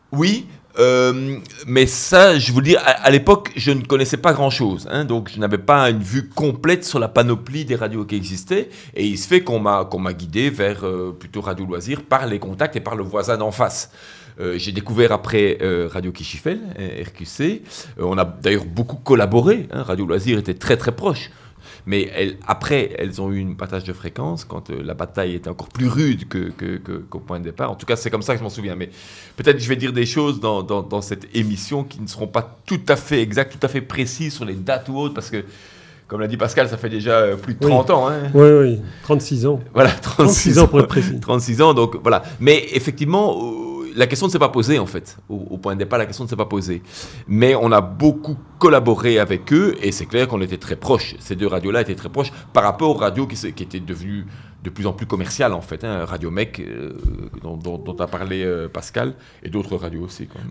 Oui, mais ça, je vous le dis, à l'époque, je ne connaissais pas grand-chose. Hein, donc, je n'avais pas une vue complète sur la panoplie des radios qui existaient. Et il se fait qu'on m'a guidé vers plutôt Radio Loisirs par les contacts et par le voisin d'en face. J'ai découvert après Radio Kichifel, RQC. On a d'ailleurs beaucoup collaboré. Hein, Radio Loisirs était très très proche. Mais après, elles ont eu une partage de fréquence quand la bataille était encore plus rude qu'au point de départ. En tout cas, c'est comme ça que je m'en souviens. Mais peut-être que je vais dire des choses dans cette émission qui ne seront pas tout à fait exactes, tout à fait précises sur les dates ou autres, parce que, comme l'a dit Pascal, ça fait déjà plus de 30 ans. Hein. Oui, 36 ans. Voilà, 36 ans pour être précis. 36 ans, donc voilà. Mais effectivement, la question ne s'est pas posée, en fait. Au point de départ, la question ne s'est pas posée. Mais on a beaucoup collaboré avec eux, et c'est clair qu'on était très proches. Ces deux radios-là étaient très proches par rapport aux radios qui étaient devenues de plus en plus commerciales, en fait. Hein. Radio Mec, dont a parlé Pascal, et d'autres radios aussi. Quand même.